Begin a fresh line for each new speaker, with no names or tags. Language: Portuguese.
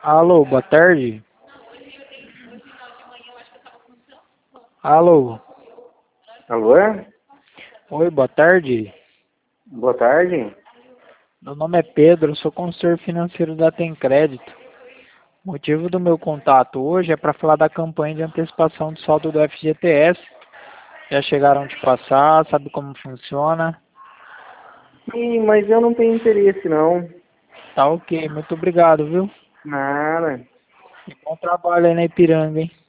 Alô, boa tarde. Alô.
Alô?
Oi, boa tarde.
Boa tarde.
Meu nome é Pedro, sou consultor financeiro da Tem Crédito. O motivo do meu contato hoje é para falar da campanha de antecipação do saldo do FGTS. Já chegaram de passar, sabe como funciona?
Sim, mas eu não tenho interesse, não.
Tá ok, muito obrigado, viu?
Nada.
E bom trabalho aí na Ipiranga, hein?